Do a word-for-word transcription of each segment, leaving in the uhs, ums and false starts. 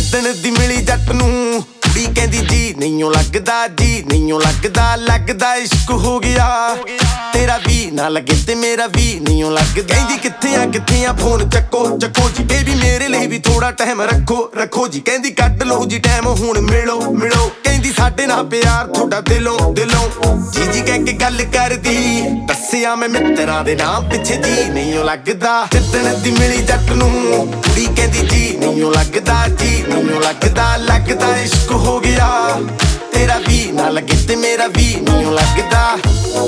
ਜਿੱਦਣ ਦੀ ਮਿਲੀ ਜੱਟ ਨੂੰ ਕੁੜੀ ਕਹਿੰਦੀ ਜੀ ਨਹੀਂਓ ਲੱਗਦਾ ਜੀ ਨਹੀਂਓ ਲੱਗਦਾ ਲੱਗਦਾ ਇਸ਼ਕ ਹੋ ਗਿਆ ਤੇਰਾ ਵੀ ਨਾ ਲੱਗੇ ਤੇ ਮੇਰਾ ਵੀ ਨਹੀਂਓ ਲੱਗਦਾ ਕਹਿੰਦੀ ਕਿੱਥੇ ਆ ਕਿੱਥੇ ਆ ਫੋਨ ਚੱਕੋ ਚੱਕੋ ਜੀ ਬੇਬੀ ਮੇਰੇ ਲਈ ਵੀ ਥੋੜਾ ਟਾਈਮ ਰੱਖੋ ਰੱਖੋ ਜੀ ਕਹਿੰਦੀ ਕੱਢ ਲਓ ਜੀ ਟਾਈਮ ਹੁਣ ਮਿਲੋ ਮਿਲੋ ਕਹਿੰਦੀ ਸਾਡੇ ਨਾਲ ਪਿਆਰ ਤੁਹਾਡਾ ਦਿਲੋਂ ਦਿਲੋਂ ਜੀ ਜੀ ਕਹਿ ਕੇ ਗੱਲ ਕਰਦੀ ਦੱਸਿਆ ਮੈਂ ਮਿੱਤਰਾਂ ਦੇ ਨਾਮ ਪਿੱਛੇ ਜੀ ਨਹੀਂਓ ਲੱਗਦਾ ਜਿੱਦਣ ਦੀ ਮਿਲੀ ਜੱਟ ਨੂੰ ਕੁੜੀ ਕਹਿੰਦੀ ਜੀ ਨਹੀਂਓ ਲੱਗਦਾ ਜੀ ਨਹੀਂਓ ਲੱਗਦਾ ਲੱਗਦਾ ਇਸ਼ਕ ਹੋ ਗਿਆ ਤੇਰਾ ਵੀ ਨਾ ਲੱਗੇ ਤੇ ਮੇਰਾ ਵੀ ਨਹੀਂਓ ਲੱਗਦਾ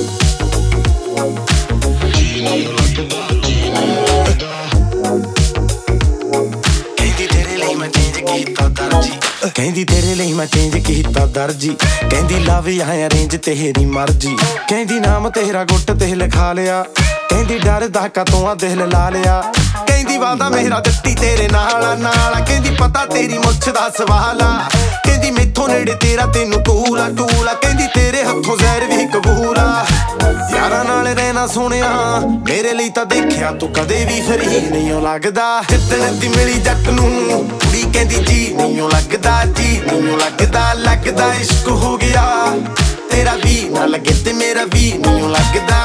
ਕਹਿੰਦੀ ਤੇਰੇ ਲਈ ਮੈਂ ਚੇਂਜ ਕੀਤਾ ਦਰਜੀ ਕਹਿੰਦੀ ਤੇਰੇ ਲਈ ਮੈਂ ਚੇਂਜ ਕੀਤਾ ਦਰਜੀ ਕਹਿੰਦੀ ਲਵ ਜਾਂ ਅਰੇਂਜ ਤੇਰੀ ਮਰਜੀ ਕਹਿੰਦੀ ਨਾਮ ਤੇਰਾ ਗੁੱਟ ਤੇ ਲਿਖਾ ਲਿਆ ਕਹਿੰਦੀ ਡਰਦਾ ਕਾਤੋਂ ਆ ਦਿਲ ਲਾ ਲਿਆ ਕਹਿੰਦੀ ਵਾਦਾ ਮੇਰਾ ਦਿੱਤੀ ਤੇਰੇ ਨਾਲ ਨਾਲ ਕਹਿੰਦੀ ਪਤਾ ਤੇਰੀ ਮੁੱਛ ਦਾ ਸਵਾਲ ਆ ਕਹਿੰਦੀ ਮੈਥੋਂ ਨੇੜੇ ਤੇਰਾ ਤੈਨੂੰ ਟੂਲਾ ਟੂਲਾ ਕਹਿੰਦੀ ਤੇਰੇ ਹੱਥੋਂ ਜ਼ਹਿਰ ਵੀ ਕਬੂਲ ਆ ਯਾਰਾਂ ਨਾਲ ਰਹਿਣਾ ਸੋਹਣਿਆ ਮੇਰੇ ਲਈ ਤਾਂ ਦੇਖਿਆ ਤੂੰ ਕਦੇ ਵੀ ਫਰੀ ਨਹੀਂਓ ਲੱਗਦਾ ਜਿੱਦਣ ਦੀ ਮਿਲੀ ਜੱਟ ਨੂੰ ਕੁੜੀ ਕਹਿੰਦੀ ਜੀ ਨਹੀਂਓ ਲੱਗਦਾ ਜੀ ਨਹੀਂਓ ਲੱਗਦਾ ਲੱਗਦਾ ਇਸ਼ਕ ਹੋ ਗਿਆ ਤੇਰਾ ਵੀ ਨਾ ਲੱਗੇ ਤੇ ਮੇਰਾ ਵੀ ਨਹੀਂਓ ਲੱਗਦਾ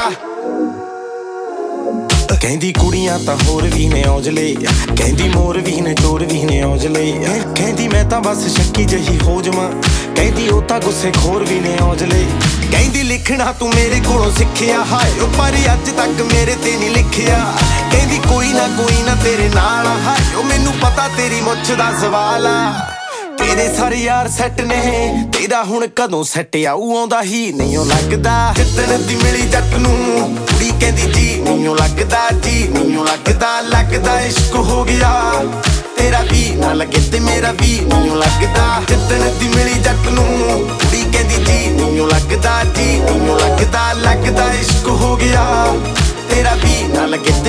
ਕਹਿੰਦੀ ਕੁੜੀਆਂ ਤਾਂ ਹੋਰ ਵੀ ਨੇ ਔਜਲੇ ਕਹਿੰਦੀ ਮੋਰ ਵੀ ਨੇ ਚੋਰ ਵੀ ਨੇ ਔਜਲੇ ਕਹਿੰਦੀ ਮੈਂ ਤਾਂ ਬਸ ਸ਼ੱਕੀ ਜਹੀ ਹੋ ਜਾਵਾਂ ਕਹਿੰਦੀ ਉਹ ਤਾਂ ਗੁੱਸੇ ਖੋਰ ਵੀ ਨੇ ਔਜਲੇ ਕਹਿੰਦੀ ਲਿਖਣਾ ਤੂੰ ਮੇਰੇ ਕੋਲੋਂ ਸਿੱਖਿਆ ਹਾਏ ਉਹ ਪਰ ਅੱਜ ਤੱਕ ਮੇਰੇ ਤੇ ਨਹੀਂ ਲਿਖਿਆ ਕਹਿੰਦੀ ਕੋਈ ਨਾ ਕੋਈ ਨਾ ਤੇਰੇ ਨਾਲ ਹਾਏ ਉਹ ਮੈਨੂੰ ਪਤਾ ਤੇਰੀ ਮੁੱਛ ਦਾ ਸਵਾਲ ਆ ਤੇਰੇ ਸਾਰੇ ਯਾਰ ਸੈੱਟ ਨੇ ਤੇਰਾ ਹੁਣ ਕਦੋਂ ਸੈੱਟ ਆਊ ਆਉਂਦਾ ਹੀ ਨਹੀਂਓ ਲੱਗਦਾ ਜਿੱਦਣ ਦੀ ਮਿਲੀ ਜੱਟ ਨੂੰ ਕੁੜੀ ਕਹਿੰਦੀ ਜੀ ਨਹੀਂਓ ਲੱਗਦਾ ਜੀ ਨਹੀਂਓ ਲੱਗਦਾ ਲੱਗਦਾ ਇਸ਼ਕ ਹੋ ਗਿਆ ਤੇਰਾ ਵੀ ਨਾ ਲੱਗੇ ਤੇ ਮੇਰਾ ਵੀ ਨਹੀਂਓ ਲੱਗਦਾ ਜਿੱਦਣ ਦੀ ਮਿਲੀ ਜੱਟ ਨੂੰ ਕੁੜੀ ਕਹਿੰਦੀ ਜੀ ਨਹੀਂਓ ਲੱਗਦਾ ਜੀ ਨਹੀਂਓ ਲੱਗਦਾ ਲੱਗਦਾ ਇਸ਼ਕ ਹੋ ਗਿਆ ਤੇਰਾ ਵੀ ਨਾ ਲੱਗੇ